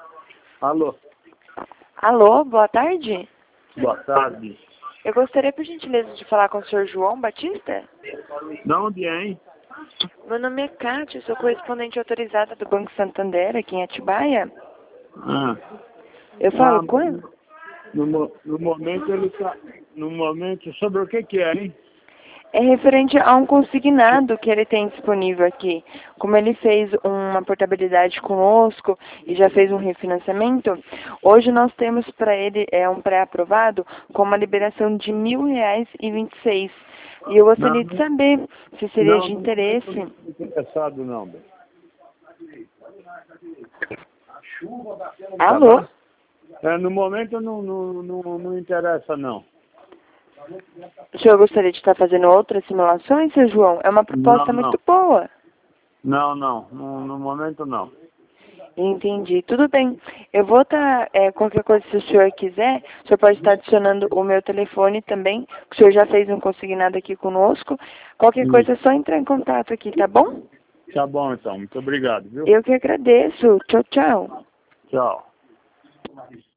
Alô, Alô, boa tarde. boa tarde. Eu gostaria, por gentileza, de falar com o senhor João Batista. De onde é, hein? Meu nome é Cátia, sou correspondente autorizada do Banco Santander, aqui em Atibaia. Ah, Eu falo quando? no momento ele tá... No momento, sobre o que é, hein? É referente a um consignado que ele tem disponível aqui. Como ele fez uma portabilidade conosco e já fez um refinanciamento, hoje nós temos para ele um pré-aprovado com uma liberação de R$ 1.000,26. E eu gostaria de saber se seria de interesse. Não estou interessado não, bem. Alô? Tá bom? No momento não interessa não. O senhor gostaria de estar fazendo outras simulações, seu João? É uma proposta muito boa. Não, no momento não. Entendi. Tudo bem. Eu vou estar, qualquer coisa, se o senhor quiser, o senhor pode estar adicionando o meu telefone também. O senhor já fez um consignado aqui conosco. Qualquer coisa é só entrar em contato aqui, tá bom? Tá bom então, muito obrigado, viu? Eu que agradeço. Tchau, tchau. Tchau.